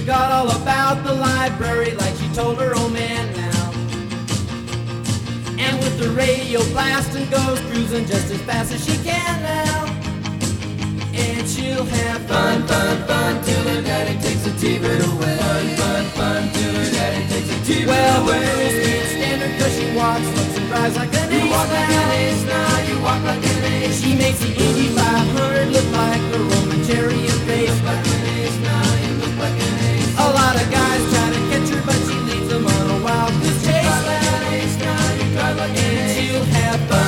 forgot all about the library like she told her old man now. And with the radio blasting goes cruising just as fast as she can now. And she'll have fun, fun, fun till her daddy takes the T-bird away. Fun, fun, fun till her daddy takes the T-bird away. Well, the girls can't stand her 'cause she walks, looks and drives like an ace. You walk like an ace now, you walk like an ace. She makes the Indy 500 look like a Roman chariot race. Like an ace now, you look like an ace. A lot of guys try to catch her, but she leads them on a wild goose chase. Like an ace now, you drive like an ace. And she'll have fun.